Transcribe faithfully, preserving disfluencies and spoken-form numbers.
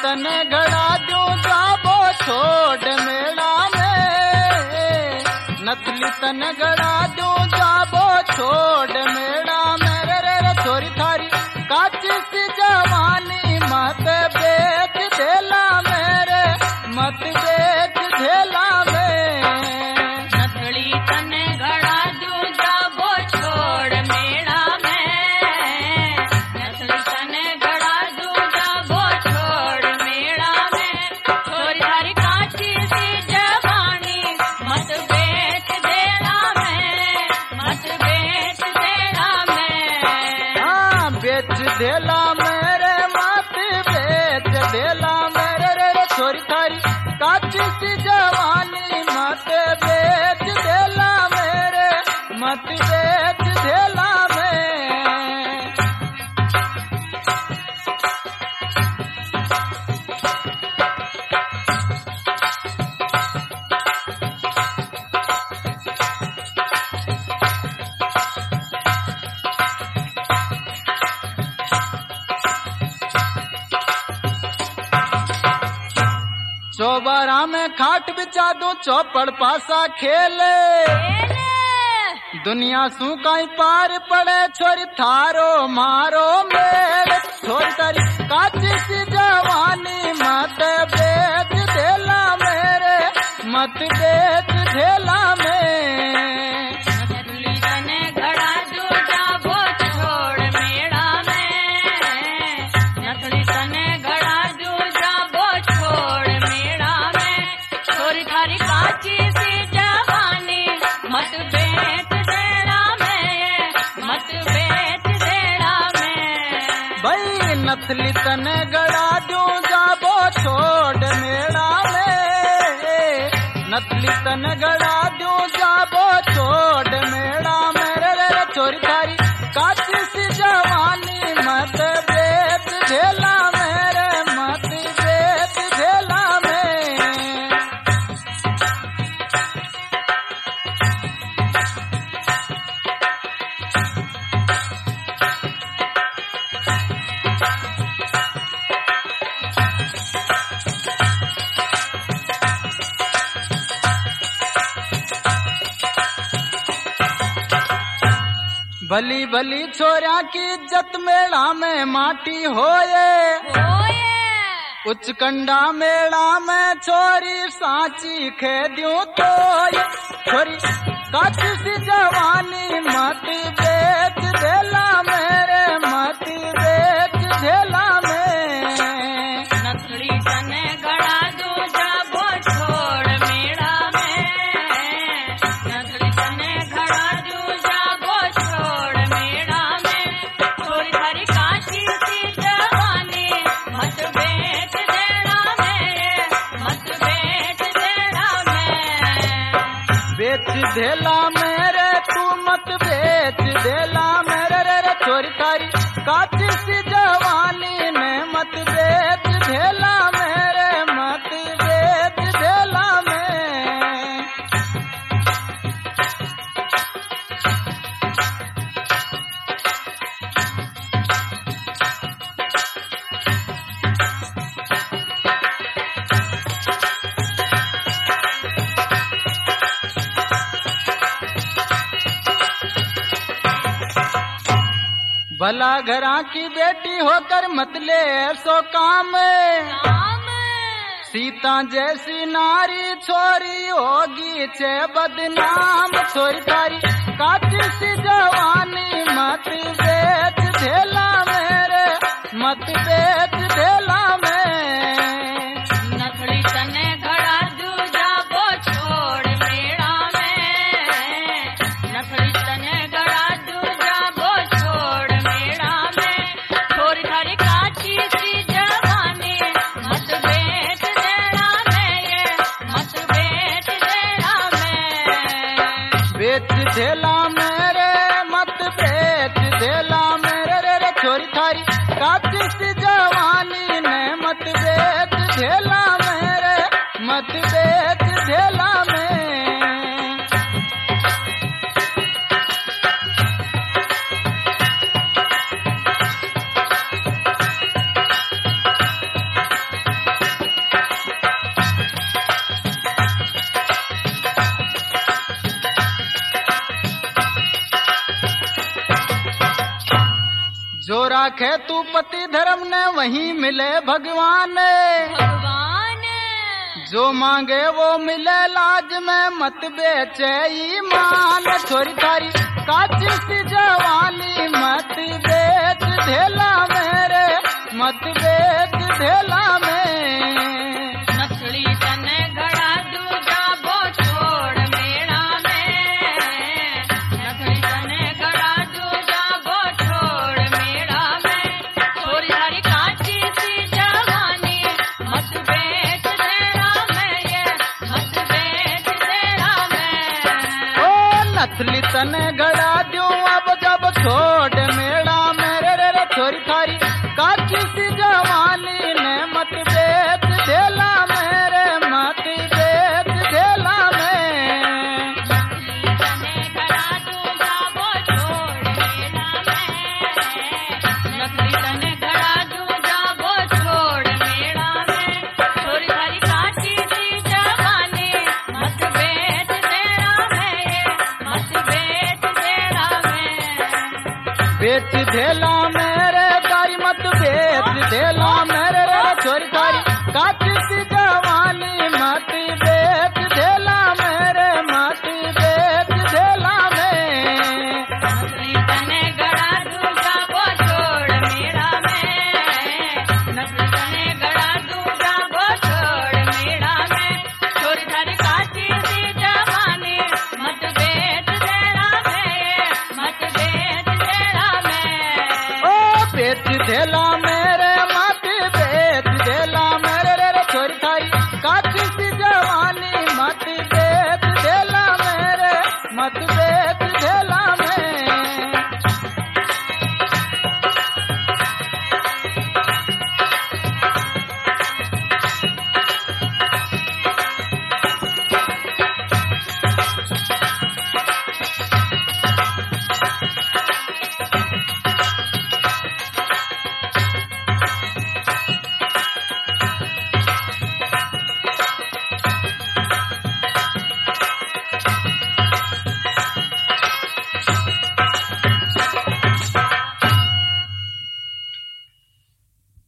तने घड़ा दूं जाबो छोड़ मेड़ा में, नथली तने घड़ा दूं जाबो छोड़ मेड़ा मेरे रे रे छोरी थारी काची सी जवानी मत बेच देला मेरे, मत बेच देला में। नथली तने घड़ा दूं जाबो छोड़ मेड़ा में, नथली तने घड़ा दूं जाबो छोड़ मेड़ा में, छोरी थारी काची सी जवानी मत बेच देला में, मत बेच देला में। हाँ बेच देला मेरे, मत बेच देला मेरे रे रे छोरी थारी काची सी जवानी मत बेच देला मेरे, मत बेच देला में। चौबारा में खाट बिछा दूं चौपड़ पासा खेले, दुनिया सू कहीं पार पड़े छोरी थारो मारो मेरे, छोरी तारी काची सी जवानी मत बेच देला मेरे, मत बेच देला में। नथली तने घड़ा दूं जाबो छोड़ मेड़ा में, नथली तने घड़ा दूं जाबो छोड़ मेड़ा में, छोरी थारी काची सी जवानी मत बेच देला में, मत बेच देला में। भाई नथली तने गड़ा दूं जाबो छोड़ मेड़ा में, नथली तने गड़ा दूं जाबो छोड़ मेड़ा मेरे रे रे छोरी थारी काची सी जवानी मत बेच देला मेरे, मत बेच देला में। भली भली छोरा की इज्जत मेड़ा में माटी होए, उच्च कंडा मेड़ा में छोरी सांची खे दूं तो छोरी काची सी जवानी मत बेच देला मेरे, मत बेच देला में। नथली तने घड़ा दूं जाबो छोड़ मेड़ा में, नथली तने घड़ा दूं जाबो छोड़ मेड़ा में, छोरी थारी काची सी जवानी मत बेच देला में, मत बेच देला में। बेच देला मेरे तू मत बेच देला मेरे रे रे छोरी तारी काची सी जवानी ने मत बेच देला मेरे, मत बेच देला में। भला घरा की बेटी होकर मत ले ऐसो काम, सीता जैसी नारी छोरी होगी छे बदनाम, छोरी तारी काची सी जवानी मत बेच देला मेरे, मत बेच देला में। नथली तने घड़ा दूं जाबो छोड़ मेड़ा में, नथली तने घड़ा दूं जाबो छोड़ मेड़ा में, छोरी थारी काची सी जवानी मत बेच देला में, मत बेच देला में। बेच देला मेरे, मत बेच देला में। जो राखे तू पति धर्म ने वहीं मिले भगवान। भगवान जो मांगे वो मिले लाज में मत बेचे ईमान। छोरी थारी काची सी जवानी मत बेच ढेला मेरे, मत बेच ढेला में। नथड़ी तने घड़ा दूजा वो छोड़ मेड़ा में, नथड़ी तने घड़ा दूजा वो छोड़ मेड़ा में। छोरी थारी काची सी जवानी मत बेच ढेला में, ये मत बेच ढेला में। ओ नथली तने घड़ा दूं अब जब छोड़ मेड़ा मेरे रे रे। छोरी थारी काची सी जवानी ने मत बेच ढेला मेरे, मत बेच ढेला में। तने घड़ा दूजा वो छोड़ मेड़ा में, नथड़ी तने घड़ा दूजा वो छोड़ मेड़ा में। छोरी थारी काची सी जवानी मत बेच ढेला में, ये मत बेच ढेला में। बेच ढेला मेरे तारी मत बेच ढेला मेरे रे। छोरी थारी काची सी जवानी मत बेच ढेला मेरे, मत बेच ढेला में। नथड़ी तने घड़ा दूजा वो छोड़ मेड़ा में, नथड़ी तने घड़ा दूजा वो छोड़ मेड़ा में। छोरी थारी काची सी जवानी मत बेच ढेला में, मत बेच ढेला में। ओ बेच ढेला मेरे